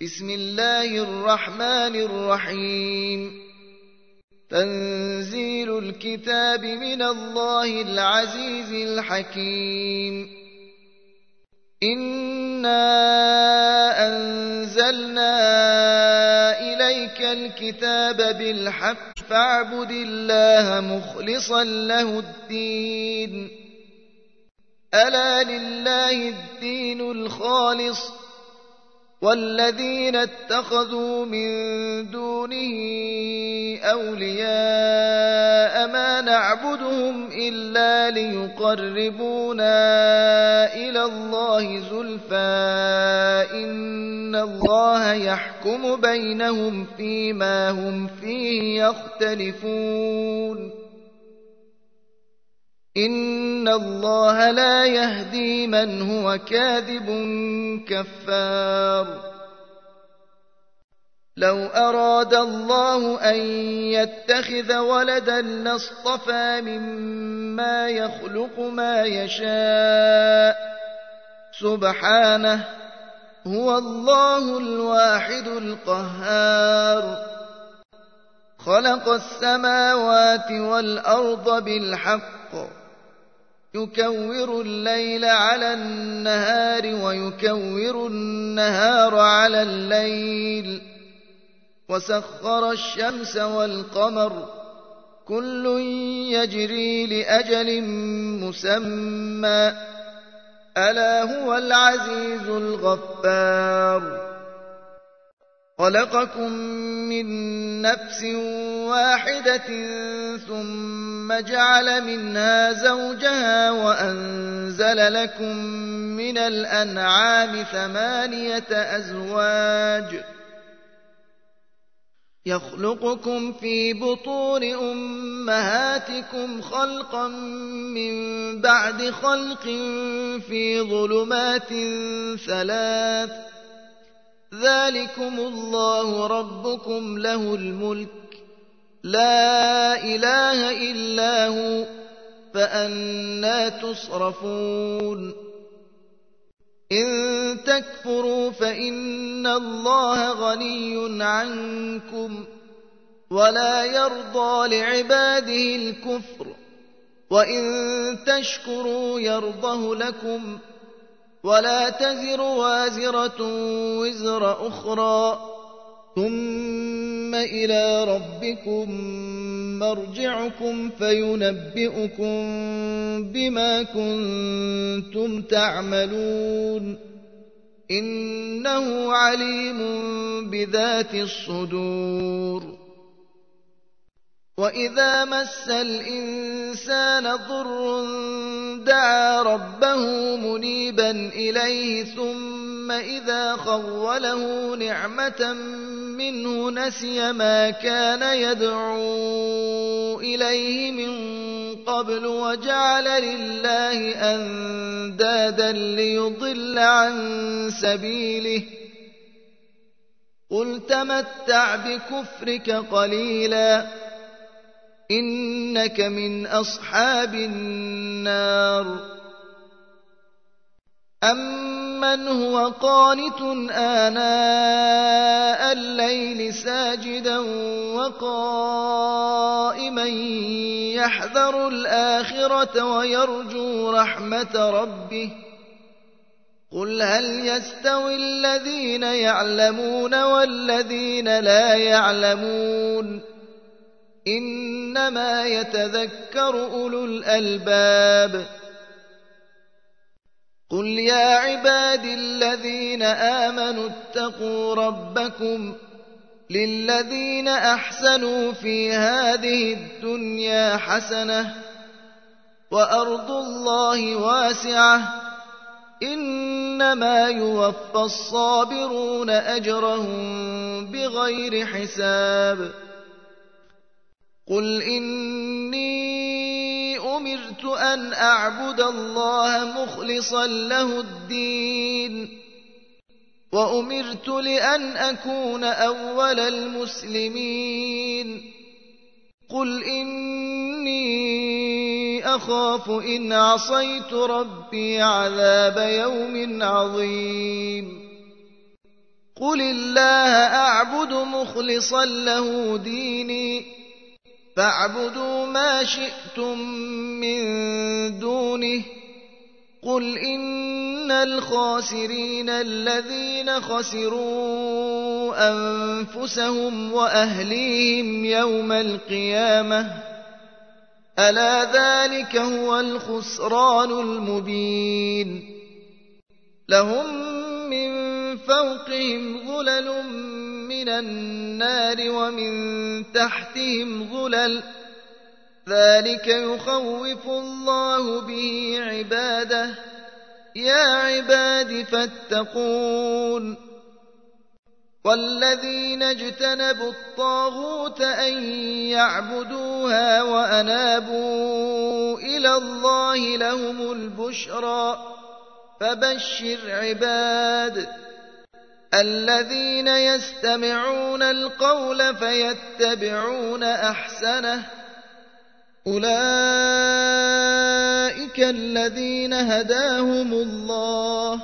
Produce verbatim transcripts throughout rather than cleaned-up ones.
بسم الله الرحمن الرحيم تنزيل الكتاب من الله العزيز الحكيم إنا أنزلنا إليك الكتاب بالحق فاعبد الله مخلصا له الدين ألا لله الدين الخالص والذين اتخذوا من دونه أولياء ما نعبدهم إلا ليقربونا إلى الله زلفى إن الله يحكم بينهم فيما هم فيه يختلفون إن الله لا يهدي من هو كاذب كفار لو أراد الله أن يتخذ ولدا لاصطفى مما يخلق ما يشاء سبحانه هو الله الواحد القهار خلق السماوات والأرض بالحق يكور الليل على النهار ويكور النهار على الليل وسخر الشمس والقمر كل يجري لأجل مسمى ألا هو العزيز الغفار خلقكم من نفس واحدة ثم جعل منها زوجها وأنزل لكم من الأنعام ثمانية أزواج يخلقكم في بطون أمهاتكم خلقا من بعد خلق في ظلمات ثلاث ذلكم الله ربكم له الملك لا إله إلا هو فأنى تصرفون إن تكفروا فإن الله غني عنكم ولا يرضى لعباده الكفر وإن تشكروا يرضه لكم ولا تزر وازرة وزر أخرى ثم إلى ربكم مرجعكم فينبئكم بما كنتم تعملون إنه عليم بذات الصدور وإذا مس الإنسان ضر دعا ربه منيبا إليه ثم إذا خوله نعمة منه نسي ما كان يدعو إليه من قبل وجعل لله أندادا ليضل عن سبيله قل تمتع بكفرك قليلا إنك من أصحاب النار أمن هو قانت آناء الليل ساجدا وقائما يحذر الآخرة ويرجو رحمة ربه قل هل يستوي الذين يعلمون والذين لا يعلمون إنما يتذكر أولو الألباب قل يا عبادي الذين آمنوا اتقوا ربكم للذين أحسنوا في هذه الدنيا حسنة وأرض الله واسعة إنما يوفى الصابرون أجرهم بغير حساب قل إني أمرت أن أعبد الله مخلصا له الدين وأمرت لأن أكون أول المسلمين قل إني أخاف إن عصيت ربي عذاب يوم عظيم قل الله أعبد مخلصا له ديني فاعبدوا ما شئتم من دونه قل إن الخاسرين الذين خسروا أنفسهم وأهليهم يوم القيامة ألا ذلك هو الخسران المبين لهم من فوقهم ظلل من النار ومن تحتهم ظلل ذلك يخوف الله به عباده يا عباد فاتقون والذين اجتنبوا الطاغوت أن يعبدوها وأنابوا إلى الله لهم البشرى فبشر عباد الذين يستمعون القول فيتبعون أحسنه أولئك الذين هداهم الله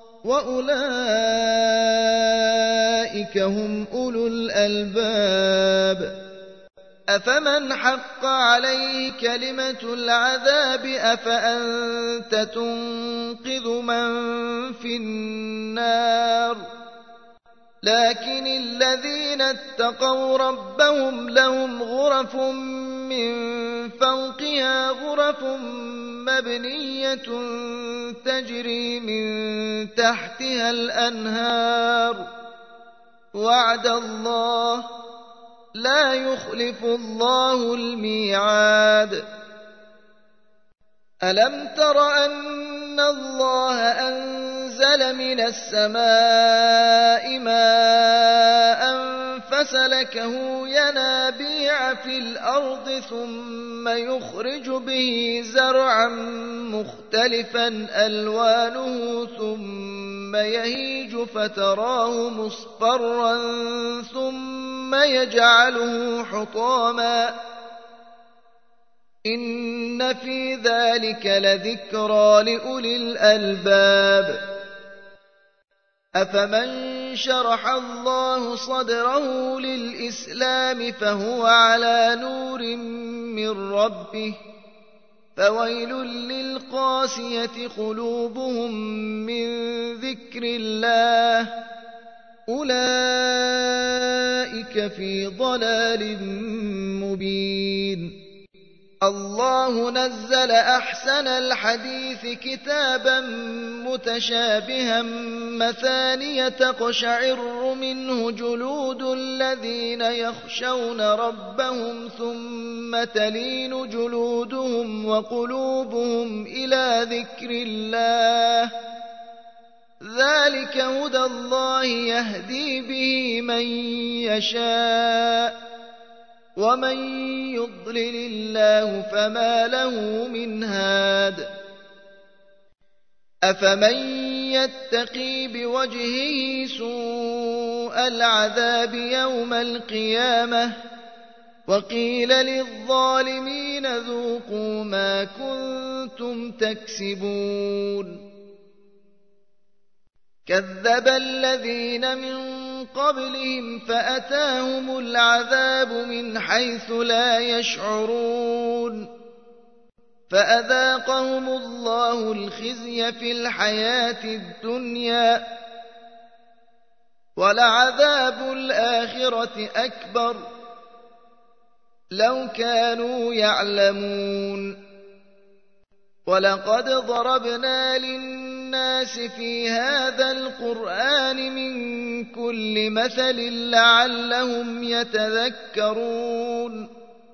وأولئك هم أولو الألباب أفمن حق عليه كلمة العذاب أفأنت تنقذ من في النار لكن الذين اتقوا ربهم لهم غرف من فوقها غرف مبنية تجري من تحتها الأنهار وعد الله لا يخلف الله الميعاد ألم تر أن الله أنزل من السماء ماء فسلكه ينابيع في الأرض ثم يخرج به زرعا مختلفا ألوانه ثم يهيج فتراه مصفرا ثم يجعله حطاما إن في ذلك لذكرى لأولي الألباب أفمن شرح الله صدره للإسلام فهو على نور من ربه فويل للقاسية قلوبهم من ذكر الله أولئك في ضلال مبين الله نزل أحسن الحديث كتابا متشابها مثانية تقشعر منه جلود الذين يخشون ربهم ثم تلين جلودهم وقلوبهم إلى ذكر الله ذلك هدى الله يهدي به من يشاء ومن يضلل الله فما له من هاد أفمن يتقي بوجهه سوء العذاب يوم القيامة وقيل للظالمين ذوقوا ما كنتم تكسبون كذب الذين من قبلهم فأتاهم العذاب من حيث لا يشعرون فأذاقهم الله الخزي في الحياة الدنيا ولعذاب الآخرة أكبر لو كانوا يعلمون ولقد ضربنا للناس في هذا القرآن من كل مثل لعلهم يتذكرون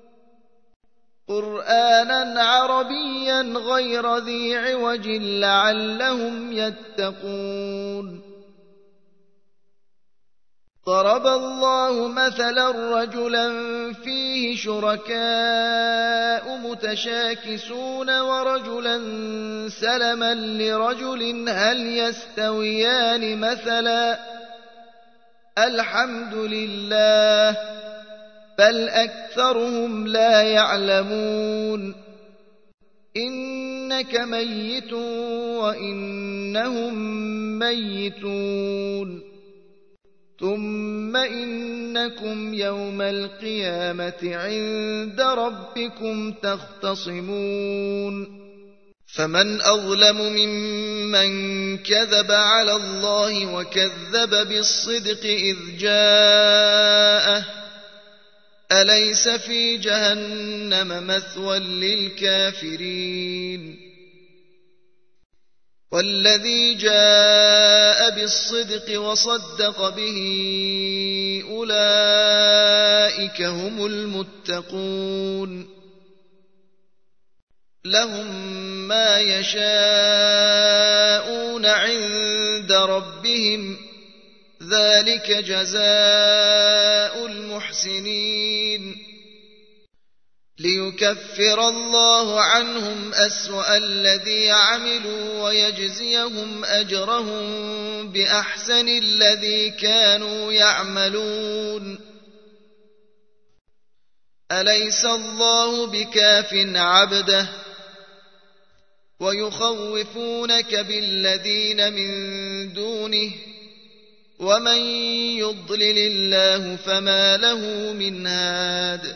قرآنا عربيا غير ذي عوج لعلهم يتقون ضرب الله مثلا رجلا فيه شركاء متشاكسون ورجلا سلما لرجل هل يستويان مثلا الحمد لله بل أكثرهم لا يعلمون إنك ميت وإنهم ميتون ثم إنكم يوم القيامة عند ربكم تختصمون فمن أظلم ممن كذب على الله وكذب بالصدق إذ جاءه أليس في جهنم مثوى للكافرين والذي جاء بالصدق وصدق به أولئك هم المتقون لهم ما يشاءون عند ربهم ذلك جزاء المحسنين ليكفر الله عنهم أسوأ الذي عملوا ويجزيهم أجرهم بأحسن الذي كانوا يعملون أليس الله بكاف عبده ويخوفونك بالذين من دونه ومن يضلل الله فما له من هاد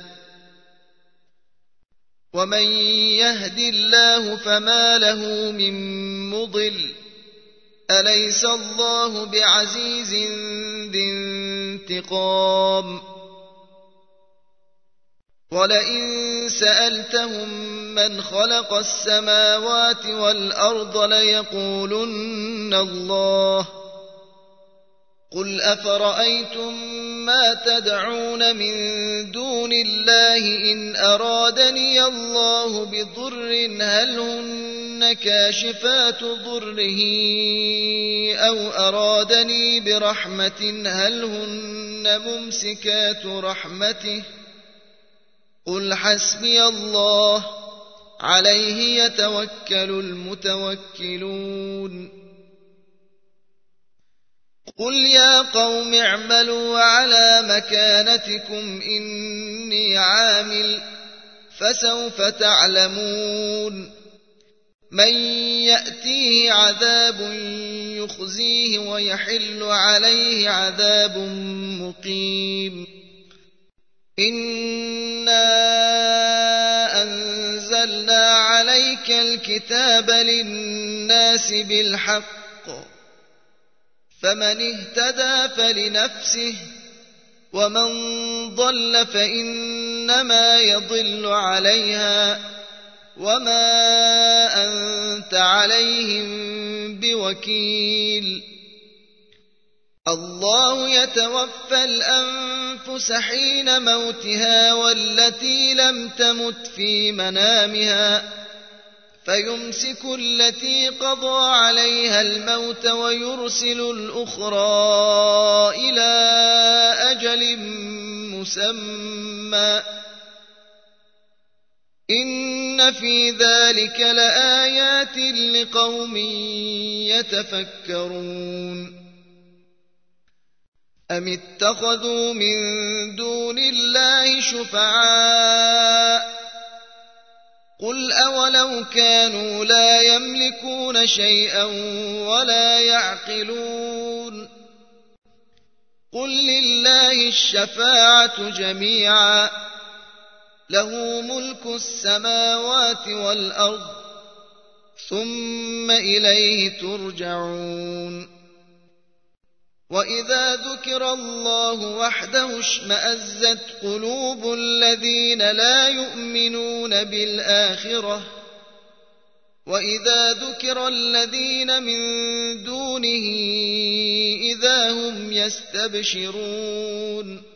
ومن يهد الله فما له من مضل أليس الله بعزيز ذي انتقام ولئن سألتهم من خلق السماوات والأرض ليقولن الله قل أفرأيتم ما تدعون من دون الله إن أرادني الله بضر هل هن كاشفات ضره أو أرادني برحمة هل هن ممسكات رحمته قل حسبي الله عليه يتوكل المتوكلون قل يا قوم اعملوا على مكانتكم إني عامل فسوف تعلمون من يأتيه عذاب يخزيه ويحل عليه عذاب مقيم إنا أنزلنا عليك الكتاب للناس بالحق فمن اهتدى فلنفسه ومن ضل فإنما يضل عليها وما أنت عليهم بوكيل الله يتوفى الأنفس حين موتها والتي لم تمت في منامها فيمسك التي قضى عليها الموت ويرسل الأخرى إلى أجل مسمى إن في ذلك لآيات لقوم يتفكرون أم اتخذوا من دون الله شفعاء قل أولو كانوا لا يملكون شيئا ولا يعقلون قل لله الشفاعة جميعا له ملك السماوات والأرض ثم إليه ترجعون وإذا ذكر الله وحده اشمأزت قلوب الذين لا يؤمنون بالآخرة وإذا ذكر الذين من دونه إذا هم يستبشرون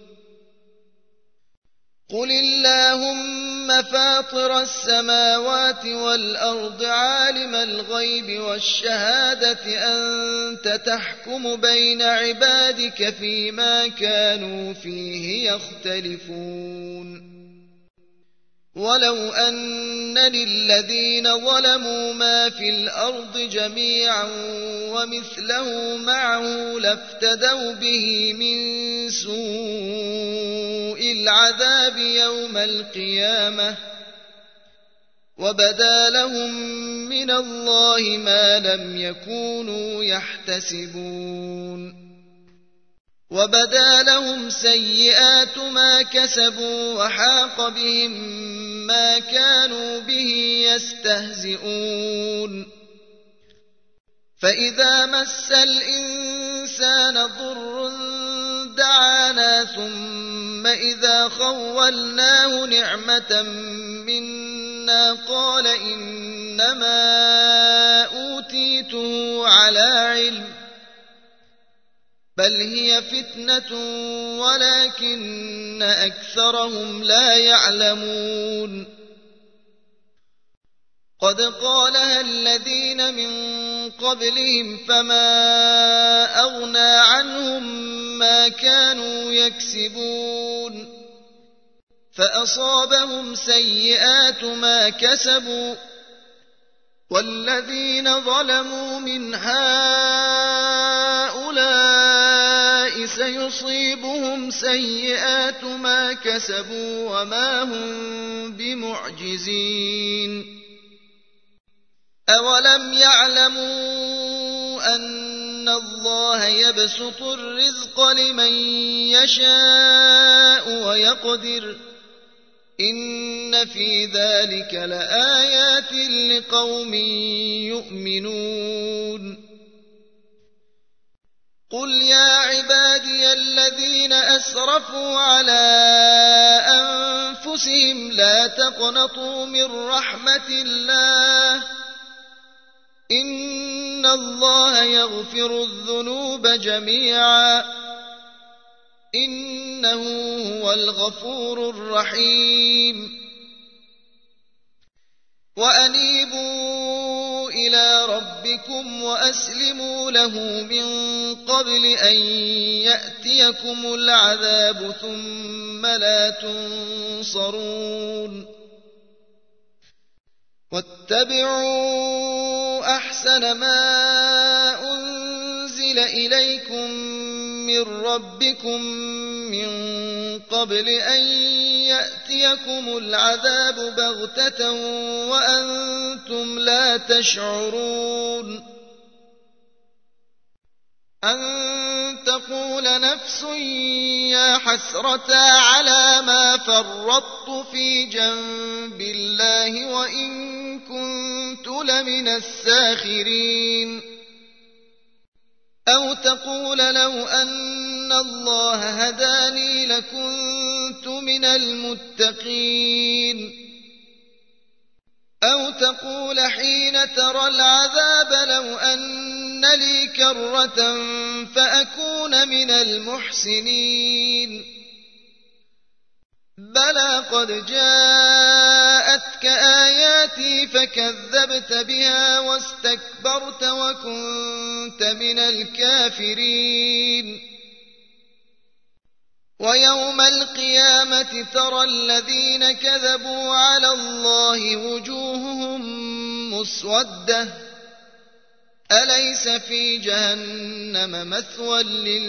قل اللهم فاطر السماوات والأرض عالم الغيب والشهادة أنت تحكم بين عبادك فيما كانوا فيه يختلفون ولو أن للذين ظلموا ما في الأرض جميعا ومثله معه لافتدوا به من سوء العذاب يوم القيامة وبدا لهم من الله ما لم يكونوا يحتسبون وبدا لهم سيئات ما كسبوا وحاق بهم ما كانوا به يستهزئون فإذا مس الإنسان ضر دعانا ثم إذا خولناه نعمة منا قال إنما أوتيته على علم بل هي فتنة ولكن أكثرهم لا يعلمون قد قالها الذين من قبلهم فما أغنى عنهم ما كانوا يكسبون فأصابهم سيئات ما كسبوا والذين ظلموا من هؤلاء سيصيبهم سيئات ما كسبوا وما هم بمعجزين أولم يعلموا أن الله يبسط الرزق لمن يشاء ويقدر إن في ذلك لآيات لقوم يؤمنون قل يا عبادي الذين أسرفوا على أنفسهم لا تقنطوا من رحمة الله إن الله يغفر الذنوب جميعا إنه هو الغفور الرحيم وأنيبوا إلى ربكم وأسلموا له من قبل أن يأتيكم العذاب ثم لا تنصرون واتبعوا أحسن ما أنزل إليكم من ربكم من قبل أن يأتيكم العذاب بغتة وأنتم لا تشعرون أن تقول نفس يا حسرة على ما فرطت في جنب الله وإن كنت لمن الساخرين أو تقول لو أن الله هداني لكنت من المتقين أو تقول حين ترى العذاب لو أن لي كرة فأكون من المحسنين بلى قد جاءتك آياتي فكذبت بها واستكبرت وكنت من الكافرين ويوم القيامة ترى الذين كذبوا على الله وجوههم مسودة أليس في جهنم مثوى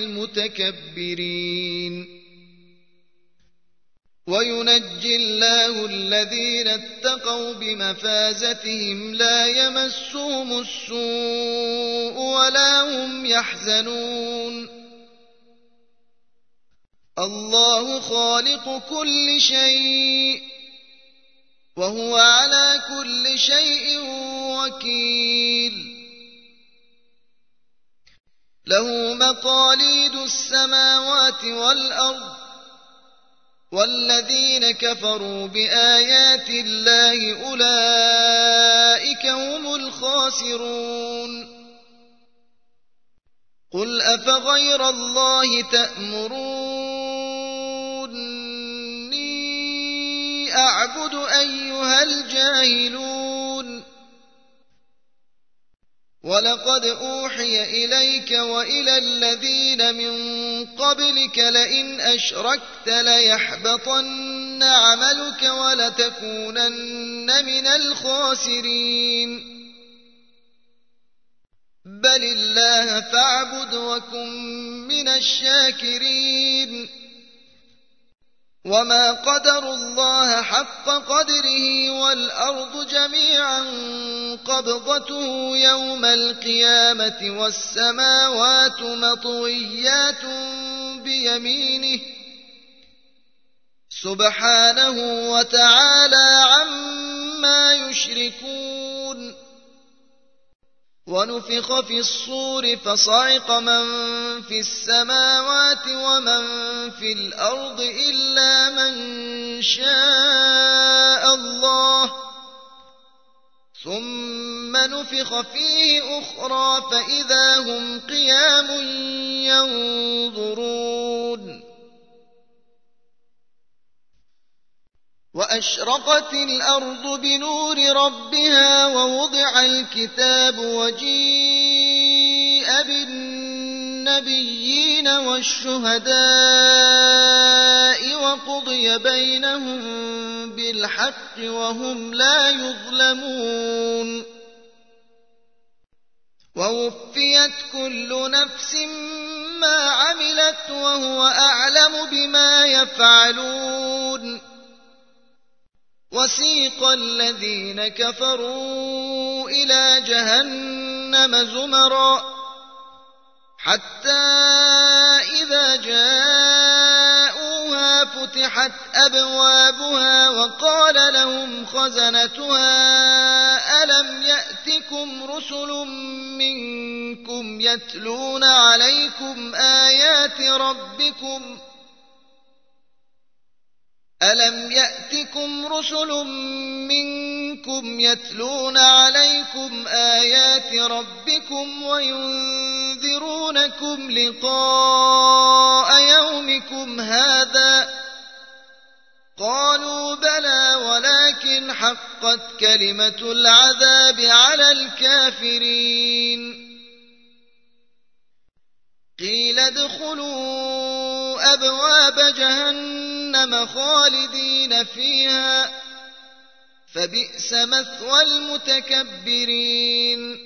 للمتكبرين وينجي الله الذين اتقوا بمفازتهم لا يمسهم السوء ولا هم يحزنون الله خالق كل شيء وهو على كل شيء وكيل له مقاليد السماوات والأرض والذين كفروا بآيات الله أولئك هم الخاسرون قل أفغير الله تأمروني أعبد أيها الجاهلون ولقد أوحي إليك وإلى الذين من قبلك لئن أشركت ليحبطن عملك ولتكونن من الخاسرين بل الله فاعبد وكن من الشاكرين وما قدروا الله حق قدره والأرض جميعا قبضته يوم القيامة والسماوات مطويات بيمينه سبحانه وتعالى عما يشركون ونفخ في الصور فصعق من في السماوات ومن في الأرض إلا من شاء الله ثم نفخ فيه أخرى فإذا هم قيام ينظرون وأشرقت الأرض بنور ربها ووضع الكتاب وجيء بالنبيين والشهداء وقضي بينهم بالحق وهم لا يظلمون ووفيت كل نفس ما عملت وهو أعلم بما يفعلون وسيق الذين كفروا إلى جهنم زمرا حتى إذا جاءوها فتحت أبوابها وقال لهم خزنتها ألم يأتكم رسل منكم يتلون عليكم آيات ربكم ألم يأتكم رسل منكم يتلون عليكم آيات ربكم وينذرونكم لقاء يومكم هذا قالوا بلى ولكن حقت كلمة العذاب على الكافرين قيل ادخلوا أبواب جهنم خالدين فيها فبئس مثوى المتكبرين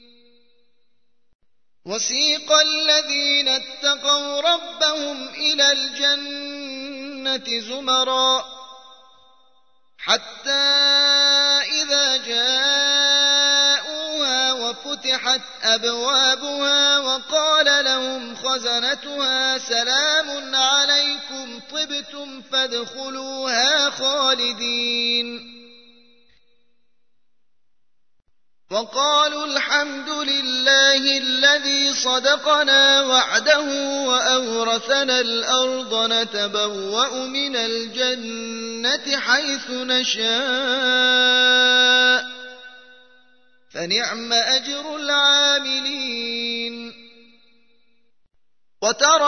وسيق الذين اتقوا ربهم إلى الجنة زمرا حتى إذا جاءوها وفتحت أبوابها وقال لهم خزنتها سلام عليكم طبتم فادخلوها خالدين وقالوا الحمد لله الذي صدقنا وعده وأورثنا الأرض نتبوأ من الجنة حيث نشاء فنعم أجر العاملين وترى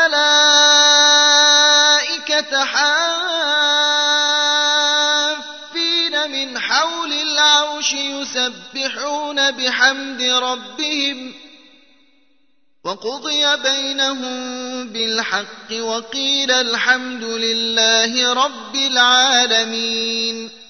الملائكة حافين من حول العرش يسبحون بحمد ربهم وقضي بينهم بالحق وقيل الحمد لله رب العالمين